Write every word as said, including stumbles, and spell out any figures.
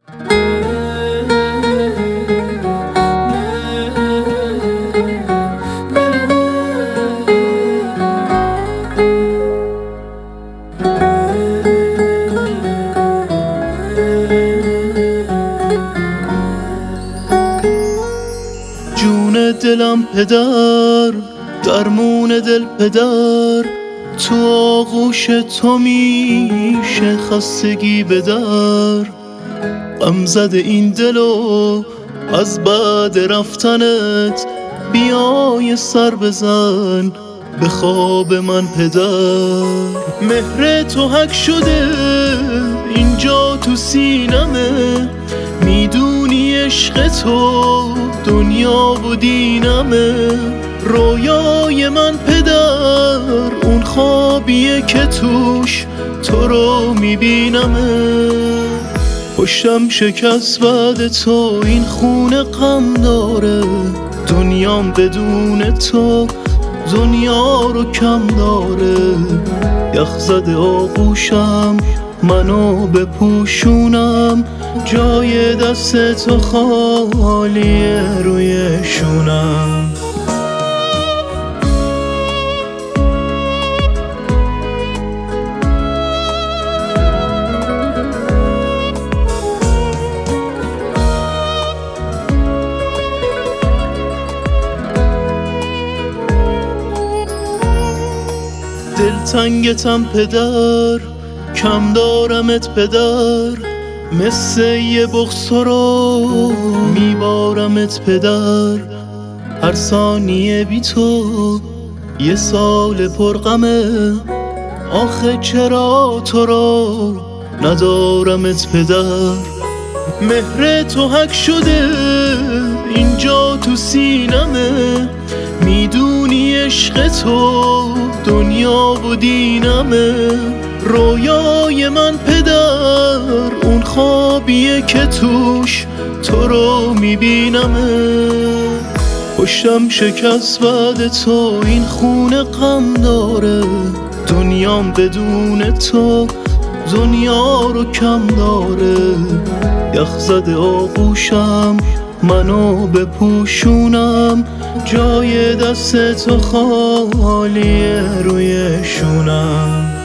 جون دلم پدر، درمون دل پدر، تو آغوش تو میشه خستگی به در. غم زده این دلو از بعد رفتنت، بیای سر بزن به خواب من پدر. مهر تو حک شده اینجا تو سینمه، میدونی عشق تو دنیا و دینمه. رویای من پدر اون خوابیه که توش تو رو میبینمه. پشتم شکست بعد تو، این خونه غم داره، دنیام بدون تو دنیا رو کم داره. یخ زده آغوشم منو بپوشونم، جای دست تو خالیه روی شونم. دلتنگتم پدر، کم دارمت پدر، مثل یه بغض تو رو میبارمت پدر. هر ثانیه بی تو یه سال پرغمه، آخه چرا تو رو ندارمت پدر. مهر تو حک شده اینجا تو سینمه، میدونی عشق تو دنیا و دینمه. رویای من پدر اون خوابیه که توش تو رو میبینمه. پشتم شکست بعد تو، این خونه غم داره، دنیام بدون تو دنیا رو کم داره. یخ زده آغوشم منو بپوشونم، جای دست تو خالیه روی شونم.